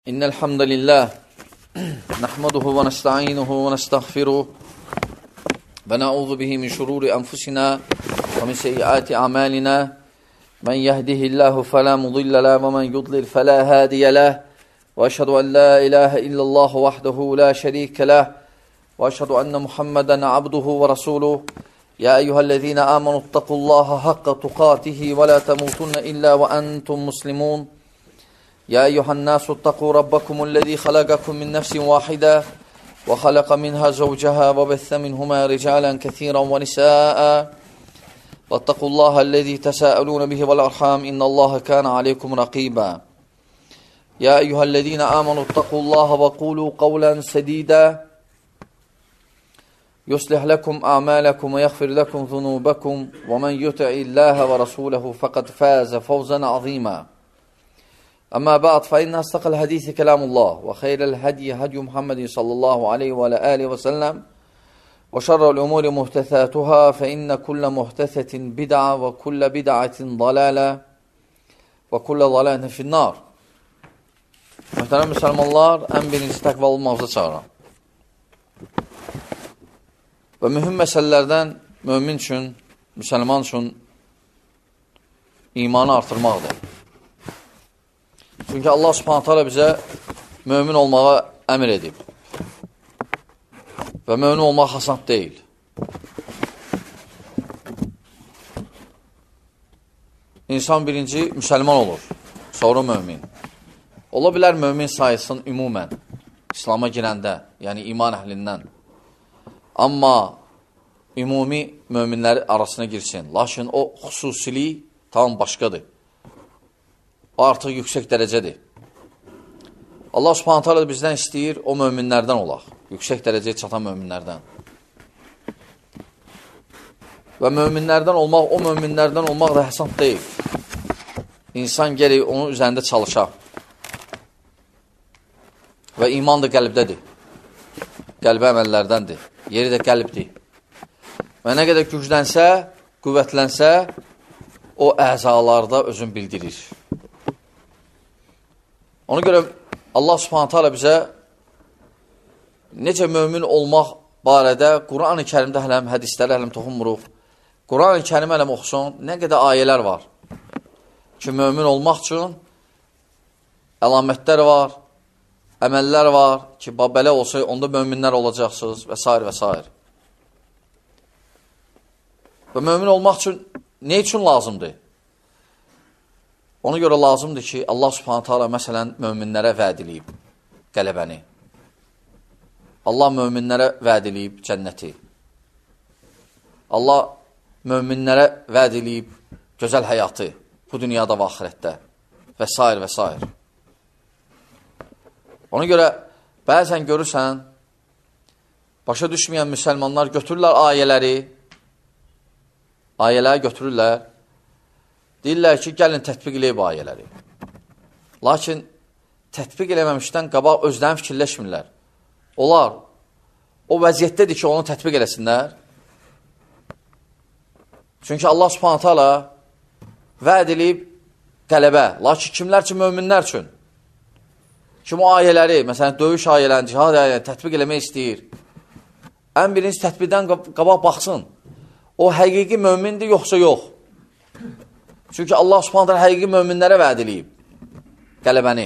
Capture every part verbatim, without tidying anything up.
إن الحمد لله نحمده ونستعينه ونستغفره ونعوذ به من شرور أنفسنا ومن سيئات أعمالنا من يهده الله فلا مضل له ومن يضلل فلا هادي له وأشهد أن لا إله إلا الله وحده لا شريك له وأشهد أن محمدا عبده ورسوله يا أيها الذين آمنوا اتقوا الله حق تقاته ولا تموتن إلا وأنتم مسلمون يا أيها الناس اتقوا ربكم الذي خلقكم من نفس واحدة وخلق منها زوجها وبث منهما رجالا كثيرا ونساء واتقوا الله الذي تساءلون به والأرحام إن الله كان عليكم رقيبا يا أيها الذين آمنوا اتقوا الله وقولوا قولا سديدا يصلح لكم أعمالكم ويغفر لكم ذنوبكم ومن يطع الله ورسوله فقد فاز فوزا عظيما أما بعد فإن أصدق الحديث كلام الله وخير الهدي هدي محمد صلى الله عليه وعلى آله وسلم وشر الأمور محدثاتها فإن كل محدثة بدعة وكل بدعة ضلالة وكل ضلالة في النار. Muhterem Müslümanlar, en birinci takva olmamızı çağıran ve mühüm meselelerden mümin üçün, Müslüman üçün imanı artırmaqdır. Çünki Allah Subhanahu taala bizə mömin olmağa əmr edib. Və mömin olmaq asan deyil. İnsan birinci müsəlman olur, sonra mömin. Ola bilər mömin sayısın ümumən, İslama girəndə, yəni iman əhlindən. Amma ümumi möminlər arasına girsin. Lakin o xüsusilik tam başqadır. O artıq yüksək dərəcədir. Allah Subhanahu taala bizdən istəyir, o möminlərdən olaq. Yüksək dərəcəyə çatan möminlərdən. Və möminlərdən olmaq, o möminlərdən olmaq da həsən deyil. İnsan gərək onun üzərində çalışaq. Və iman da qəlbdədir. Qəlbə əməllərdəndir. Yeri də qəlbdir. Və nə qədər güclənsə, qüvvətlənsə, o əzalarda özün bildirir. Ona görə Allah Subhanahu taala bizə necə mömin olmaq barədə Quran-ı Kərimdə hələm, hədislərə hələm toxunmuruq. Quran-ı Kərim hələm oxusun, nə qədər ayələr var ki, mömin olmaq üçün əlamətlər var, əməllər var ki, belə olsa, onda möminlər olacaqsınız və s. və s. Və mömin olmaq üçün nə üçün lazımdır? Ona görə lazımdır ki, Allah Subhanahu taala məsələn möminlərə vəd eləyib qələbəni. Allah möminlərə vəd eləyib cənnəti. Allah möminlərə vəd eləyib gözəl həyatı bu dünyada və axirətdə və s. və s. Ona görə bəzən görürsən, başa düşməyən müsəlmanlar götürürlər ayələri, ayələri götürürlər, deyirlər ki, gəlin tətbiq eləyib ayələri. Lakin tətbiq eləməmişdən qabaq özlərini fikirləşmirlər. Onlar o vəziyyətdədir ki, onu tətbiq eləsinlər. Çünki Allah Subhanahu taala vəd eləyib qələbə. Lakin kimlər üçün? Möminlər üçün. Kim o ayələri, məsələn, döyüş ayələrini, cihad ayələrini tətbiq eləmək istəyir. Ən birinci tətbiqdən qabaq baxsın. O həqiqi mömindir, yoxsa yox. Çünki Allah Subhanahu taala həqiqi möminlərə vəd eləyib qələbəni.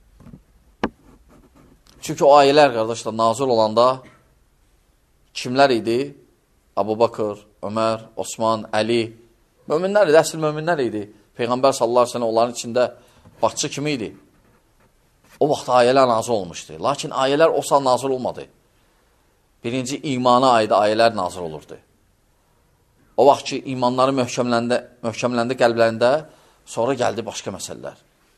Çünki o ayələr, qardaşlar, nazil olanda kimlər idi? Əbu Bakır, Ömər, Osman, Əli. Möminlər idi, əsl möminlər idi. Peyğəmbər sallallahu əleyhi və səlləm onların içində başçı kimi idi? O vaxt ayələr nazil olmuşdu. Lakin ayələr o saat nazil olmadı. Birinci imana aid ayələr nazil olurdu. O vaxt ki, imanları möhkəmləndə, möhkəmləndə qəlblərində, sonra gəldi başqa məsələlər.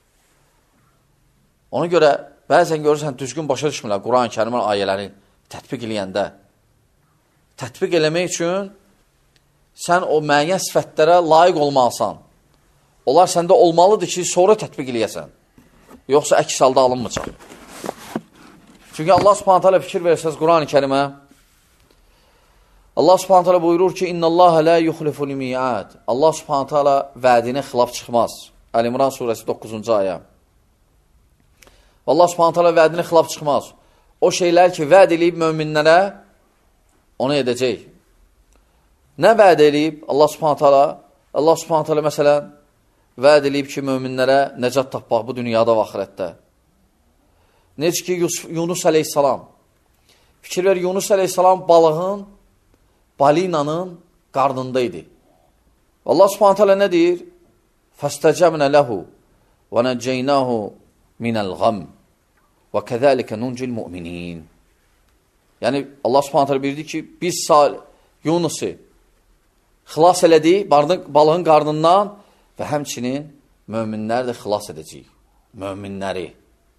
Ona görə bəzən görürsən, düzgün başa düşmürlər Quran-ı Kərimin ayələrini tətbiq eləyəndə. Tətbiq eləmək üçün sən o müəyyən sifətlərə layiq olmalısan. Onlar səndə olmalıdır ki, sonra tətbiq eləyəsən. Yoxsa əks halda alınmayacaq. Çünki Allah Subhanahu taala fikir verirsəz Quran-ı Kərimə, Allah Subhanahu taala buyurur ki, İnnallaha la yuxliful mi'ad. Allah Subhanahu taala vədinə xilaf çıxmaz. Əl-İmran surəsi doqquzuncu ayə. Allah Subhanahu taala vədini xilaf çıxmaz. O şeylər ki, vəd eləyib möminlərə, onu edəcək. Nə vəd eləyib Allah Subhanahu taala? Allah Subhanahu taala məsələn, vəd eləyib ki, möminlərə nəcat tapmaq bu dünyada və axirətdə. Necə ki, Yunus əleyhissalam. Fikir ver, Yunus əleyhissalam balığın, balinanın qarnında idi. Allah Subhanahu taala nə deyir? Fəstəcəbnə ləhu və nəcəynəhu minəlğəm və kəzəlikə nuncil müminin. Yəni, Allah Subhanahu taala bildi ki, biz Yunusu xilas elədik balığın qarnından və həmçinin möminləri də xilas edəcəyik. Möminləri.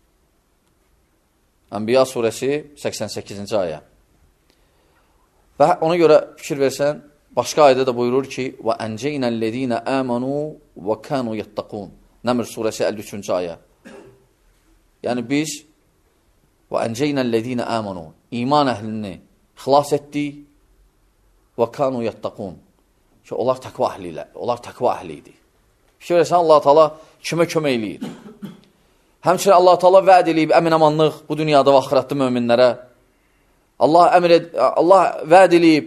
Ənbiya surəsi səksən səkkizinci ayə. Və ona görə fikir versən, başqa ayədə də buyurur ki, وَأَنْجَيْنَا الَّذ۪ينَ آمَنُوا وَكَانُوا يَتَّقُونَ. Nəmr surəsi əlli üçüncü ayə. Yəni biz وَأَنْجَيْنَا الَّذ۪ينَ آمَنُوا İman əhlini xilas etdik وَكَانُوا يَتَّقُونَ ki, onlar təqva əhlilə, onlar təqva əhli idi. Fikir versən, Allah-u Teala kimə kömək eləyir? Həmçinin Allah-u Teala vəd eləyib əmin-amanlıq bu dünyada və axirətdə möminlərə. Allah, əmr ed Allah vəd eləyib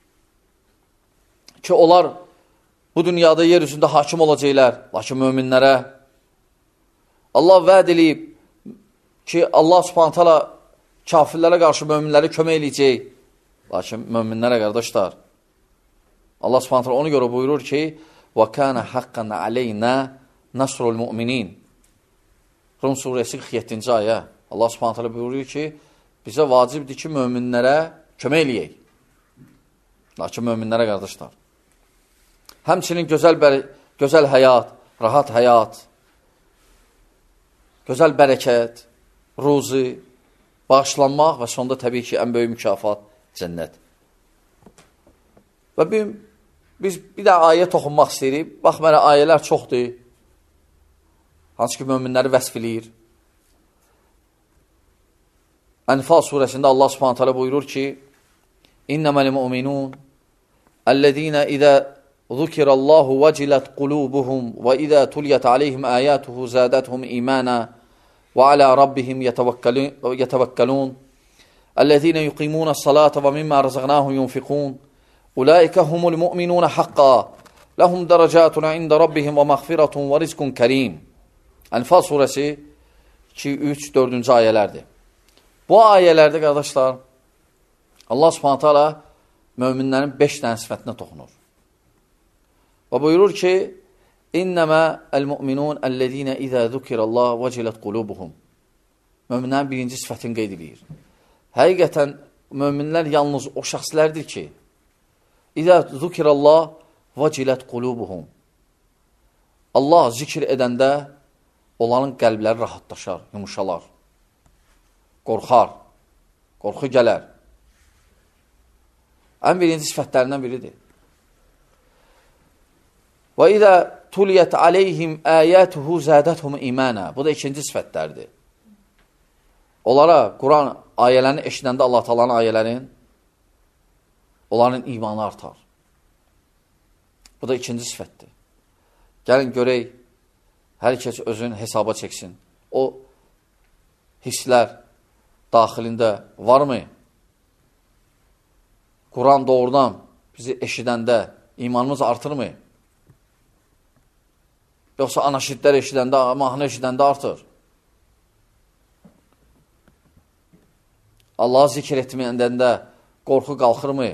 ki, onlar bu dünyada yer üzündə hakim olacaqlar, lakin möminlərə. Allah vəd eləyib ki, Allah Subhanahu taala kafirlərə qarşı möminləri kömək eləyəcək, lakin möminlərə qardaşlar. Allah Subhanahu taala ona görə buyurur ki, وَكَانَ حَقًّا عَلَيْنَا نَصْرُ الْمُؤْمِنِينَ. Rum surəsi qırx yeddinci ayə. Allah Subhanahu taala buyurur ki, bizə vacibdir ki, möminlərə kömək eləyək. Lakin möminlərə qardaşlar. Həmçinin gözəl, gözəl həyat, rahat həyat, gözəl bərəkət, ruzi, bağışlanmaq və sonda təbii ki, ən böyük mükafat cənnət. Və bir, biz bir də ayə toxunmaq istəyirik. Bax, mənə ayələr çoxdur. Hansı ki, möminləri vəsf eləyir. Ənfal surəsində Allah Subhanahu taala buyurur ki, İnnəməl müminun əlləzīnə idə zukirallahu vəcilət qulubuhum və idə tuliyyət aleyhim əyətuhu zədəthum imana və alə rabbihim yətəvəkkəlun əlləzīnə yuqimunə salata və mimmə rəzəqnahum yunfiqun Ulaikə humul müminunə haqqa ləhum dərəcətun ində rabbihim və məğfirətun və rizqun kərim. Ənfal surəsi iki, üç, dördüncü ayələrdir. Bu ayələrdə, qardaşlar, Allah Subhanahu taala möminlərin beş dənə sifətinə toxunur. Və buyurur ki, İnnəmə əl-müminun əlləzīnə izə zukirallah vəcilət qulubuhum. Möminlərin birinci sifətini qeyd edir. Həqiqətən, möminlər yalnız o şəxslərdir ki, İzə zukirallah vəcilət qulubuhum. Allah zikr edəndə onların qəlbləri rahatlaşar, yumuşalar, qorxar, qorxu gələr. Ən birinci sifətlərindən biridir. Və izə tuliyyət aleyhim əyətuhu zədəthum imana. Bu da ikinci sifətlərdir. Onlara Quran ayələrini eşidəndə Allah Taala'nın ayələrin onların imanı artar. Bu da ikinci sifətdir. Gəlin görək, hər kəs özün hesaba çəksin. O hisslər daxilində varmı? Quran doğrudan bizi eşidəndə imanımız artırmı? Yoxsa anaşidlər eşidəndə, mahnı eşidəndə artır? Allahı zikr etməyəndə qorxu qalxırmı?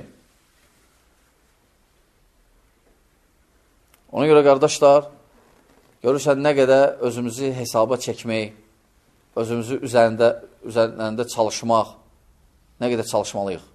Ona görə, qardaşlar, görürsən nə qədər özümüzü hesaba çəkmək, özümüzü üzərində, üzərlərində çalışmaq, nə qədər çalışmalıyıq.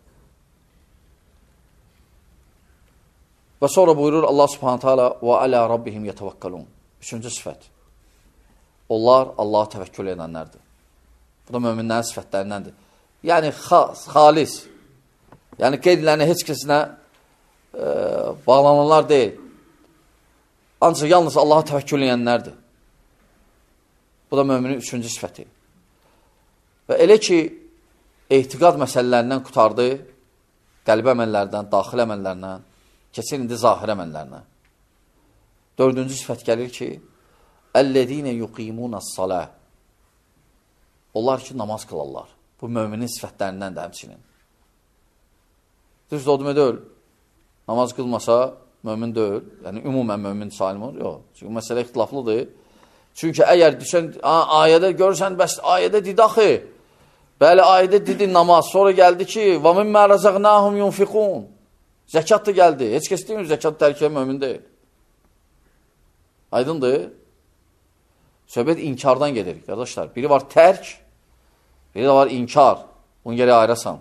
Və sonra buyurur Allah Subhanahu taala və alə rabbihim yetevekkelun. Üçüncü sifət. Onlar Allaha təvəkkül edənlərdir. Bu da möminlərin sifətlərindəndir. Yəni xas, xalis. Yəni qeydlərini heç kəsinə e, bağlananlar deyil. Ancaq yalnız Allaha təvəkkül edənlərdir. Bu da möminin üçüncü sifəti. Və elə ki, etiqad məsələlərindən qutardı, qəlb əməllərdən, daxil əməllərindən, keçir indi zahir əməllərinə. Dördüncü sifət gəlir ki, Əl-ləzīnə yuqimunəs-saləh. onlar ki, namaz qılarlar. Bu möminin sifətlərindən də həmçinin. Düzdür, o demək deyil. Namaz qılmasa mömin deyil. Yəni, ümumən mömin salimur. Yox. Çünki məsələ ixtilaflıdır. Çünki əgər düşən, ayədə görürsən, bəs ayədə dedi axı. Bəli, ayədə dedi namaz. Sonra gəldi ki, وَمِمَّا رَزَقْنَاهُمْ يُنْفِقُونَ Zəkat da gəldi. Heç kəs deyil, zəkat tərkə mömin deyil. Aydındır. Söhbət inkardan gedir, qardaşlar. Biri var tərk, biri də var inkar. Bunu geri ayırasan.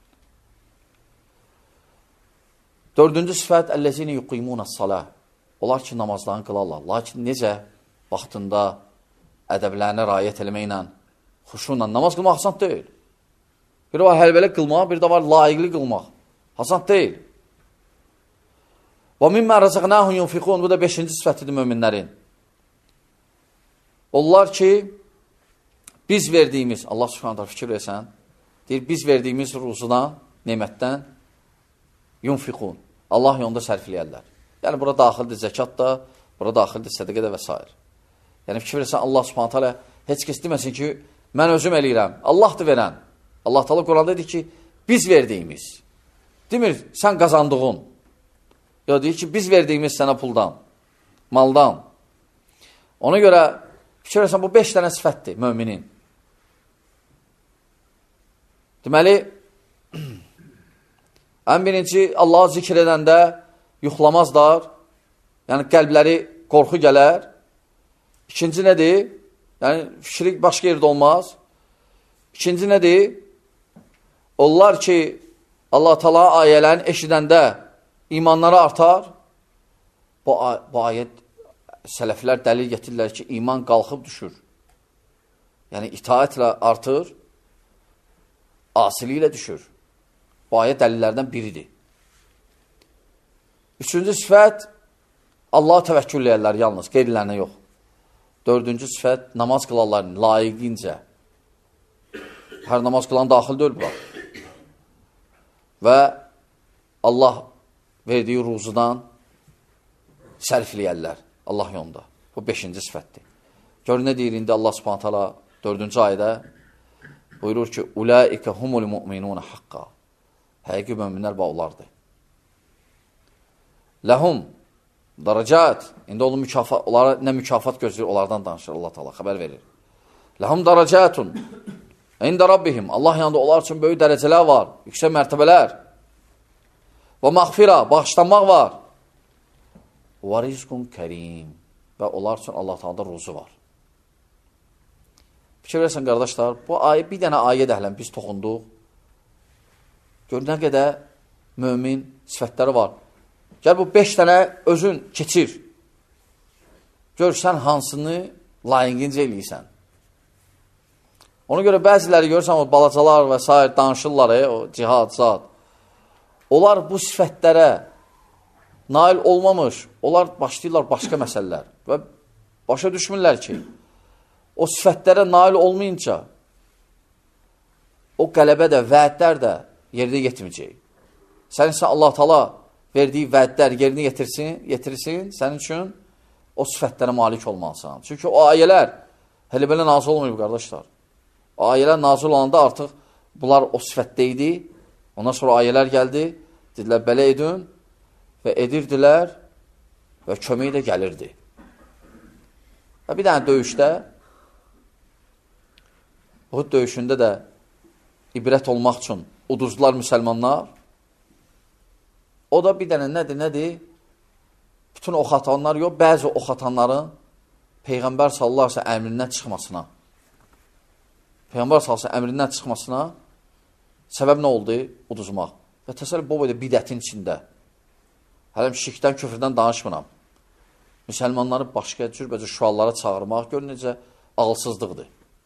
Dördüncü sifət, əllezini yuqimunəs-salah. Onlar ki, namazlarını qılarlar. Lakin necə vaxtında ədəblərinə rayət eləməklə, xuşunla namaz qılmaq hasan deyil. Biri var həlbələ qılmaq, biri də var layiqli qılmaq. Hasan deyil. Və mimmə rəzəqnəhum yunfiqun. Bu da beşinci sifətidir möminlərin. Onlar ki, biz verdiyimiz, Allah subhanətə fikir versən, deyir, biz verdiyimiz ruzudan, nemətdən yunfiqun. Allah yolunda sərfiləyərlər. Yəni, bura daxildir zəkat da, bura daxildir sədəqə də və s. Yəni, fikir versən, Allah subhanətə alə heç kəs deməsin ki, mən özüm eləyirəm. Allahdır verən. Allah Teala Quranda deyir ki, biz verdiyimiz. Demir, sən qazandığın. Ya deyir ki, biz verdiyimiz sənə puldan, maldan. Ona görə, fikir versən, bu beş dənə sifətdir möminin. Deməli, ən birinci, Allahı zikr edəndə yuxlamazlar, yəni qəlbləri qorxu gələr. İkinci nədir? Yəni, fikri başqa yerdə olmaz. İkinci nədir? Onlar ki, Allah Teala ayələrini eşidəndə imanları artar. Bu, bu ayət sələflər dəlil getirirlər ki, iman qalxıb düşür. Yəni, itaətlə artır, asili ilə düşür. Bu ayət dəlillərdən biridir. Üçüncü sifət, Allah'a təvəkkül edərlər yalnız, qeyrilərinə yox. Dördüncü sifət, namaz qılarlar layiqincə. Hər namaz qılan daxil deyil bura. Və Allah verdiyi ruzudan sərfləyərlər Allah yolunda. Bu beşinci sifətdir. Gör nə deyir indi Allah subhanət hala dördüncü ayda buyurur ki, Ulaikə humul mu'minunə haqqa. Həqiqi möminlər bağlardır. Ləhum daracat. İndi onun mükafat, onlara nə mükafat gözləyir, onlardan danışır Allah Teala, xəbər verir. Ləhum daracatun. İndə Rabbihim. Allah yanında onlar üçün böyük dərəcələr var, yüksək mərtəbələr. Və məğfirə, bağışlanmaq var. Və rizqun kərim. Və onlar üçün Allah Teala'da ruzu var. Fikir versən, qardaşlar, bu ayə, bir dənə ayə dəhlən biz toxunduq. Gör, nə qədər mömin sifətləri var. Gəl, bu beş dənə özün keçir. Gör, sən hansını layiqincə eləyirsən. Ona görə bəziləri görürsən, o balacalar və s. danışırlar, e, o cihad, zat. Onlar bu sifətlərə nail olmamış, onlar başlayırlar başqa məsələlər. Və başa düşmürlər ki, o sifətlərə nail olmayınca, o qələbə də, vədlər də yerinə yetməyəcək. Sənin isə Allah Teala verdiyi vədlər yerinə yetirsin, yetirsin, sənin üçün o sifətlərə malik olmalısan. Çünki o ayələr hələ belə nazil olmayıb, qardaşlar. O ayələr nazil olanda artıq bunlar o sifətdə idi. Ondan sonra ayələr gəldi, dedilər, belə edin və edirdilər və kömək də gəlirdi. Və bir dənə döyüşdə, Uhud döyüşündə də ibrət olmaq üçün uduzdular müsəlmanlar. O da bir dənə nədir, nədir? Bütün ox atanlar yox, bəzi ox atanların Peyğəmbər sallallahu əleyhi və səlləm əmrindən çıxmasına, Peyğəmbər sallallahu əleyhi və səlləm əmrindən çıxmasına səbəb nə oldu? Uduzmaq. Və təsəvvür bu boyda bidətin içində. Hələm şirkdən, küfrdən danışmıram. Müsəlmanları başqa cürbəcə şüallara çağırmaq, gör necə ağılsızlıqdır.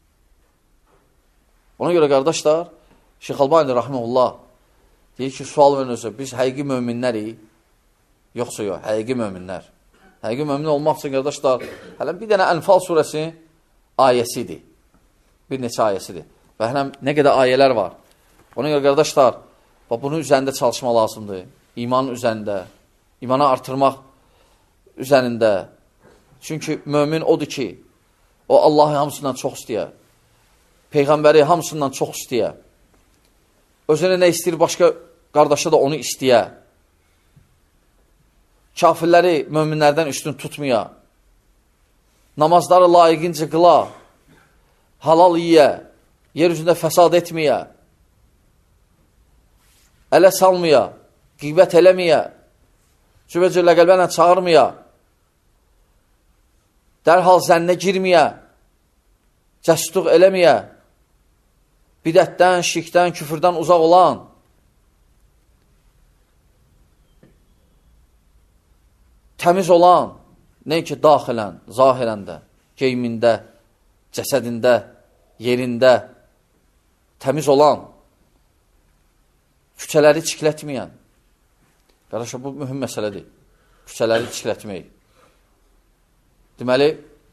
Ona görə, qardaşlar, Şeyx Albani Rahimullah deyir ki, sual verin özə, biz həqiqi möminlərik, yoxsa yox, həqiqi möminlər. Həqiqi mömin olmaq üçün, qardaşlar, hələm bir dənə Ənfal surəsi ayəsidir. Bir neçə ayəsidir. Və hələm nə qədər ayələr var. Ona görə, qardaşlar, bunun üzərində çalışma lazımdır. İmanın üzərində, imanı artırmaq üzərində. Çünki mömin odur ki, o Allahı hamısından çox istəyər. Peyğəmbəri hamısından çox istəyə, özünə nə istəyir, başqa qardaşa da onu istəyə, kafirləri möminlərdən üstün tutmaya, namazları layiqincə qıla, halal yiyə, yer üzündə fəsad etməyə, ələ salmaya, qeybət eləməyə, cübəcürlə qəlbənlə çağırmaya, dərhal zənnə girməyə, cəsduq eləməyə, bidətdən, şirkdən, küfürdən uzaq olan, təmiz olan, nə ki, daxilən, zahirəndə, geyimində, cəsədində, yerində, təmiz olan, küçələri çiklətməyən. Qardaşlar, bu mühüm məsələdir. Küçələri çiklətmək. Deməli,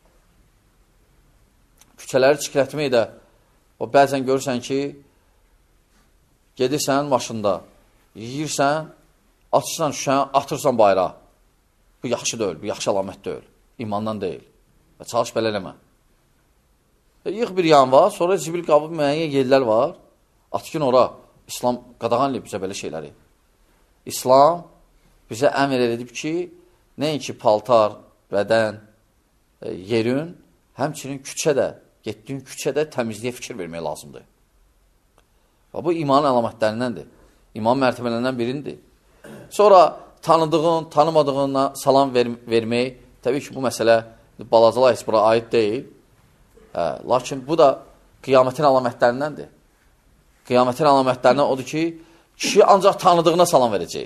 küçələri çiklətmək də, o bəzən görürsən ki, gedirsən maşında, yiyirsən, açırsan şüşəni, atırsan bayrağa. Bu yaxşı deyil, bu yaxşı əlamət deyil, imandan deyil. Və çalış belə eləmə. E, yığ bir yan var, sonra zibil qabı müəyyən yerlər var, atkin ora. İslam qadağan edib bizə belə şeyləri. İslam bizə əmr edib ki, nəinki paltar, bədən, e, yerin, həmçinin küçədə, getdiyin küçədə təmizliyə fikir vermək lazımdır. Və bu imanın əlamətlərindəndir. İman mərtəbələrindən birindir. Sonra tanıdığın, tanımadığına salam ver vermək, təbii ki, bu məsələ balacalar heç bura aid deyil. Hə, lakin bu da qiyamətin əlamətlərindəndir. Qiyamətin əlamətlərindən odur ki, kişi ancaq tanıdığına salam verəcək.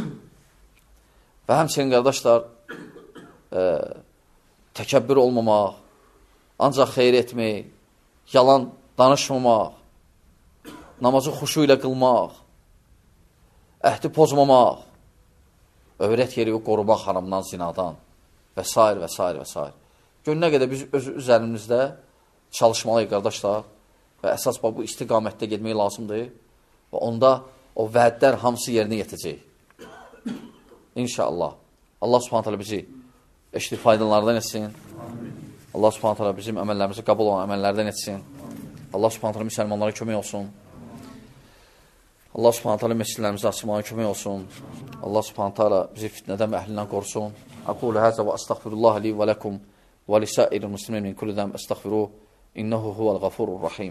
Və həmçinin, qardaşlar, e, təkəbbür olmamaq, ancaq xeyr etmək, yalan danışmamaq, namazı xuşu ilə qılmaq, əhdi pozmamaq, övrət yeri qorumaq haramdan, zinadan və s. və s. və s. Gör, nə qədər biz öz üzərimizdə çalışmalıyıq, qardaşlar, və əsas bu istiqamətdə getmək lazımdır və onda o vədlər hamısı yerinə yetəcək. İnşallah. Allah subhanət hələ bizi eşitib faydalardan etsin. Allah subhanət hələ bizim əməllərimizi qəbul olan əməllərdən etsin. Allah subhanət hələ müsəlmanlara kömək olsun. Allah subhanət hələ məscidlərimizi açmağa kömək olsun. Allah subhanət hələ bizi fitnədən və əhlindən qorusun. Aqulu həzə və əstəğfirullah li və ləkum və lisəir-i muslimin min kulli zəm əstəğfiruh. İnnehu huvəl-ğafurur-rahim.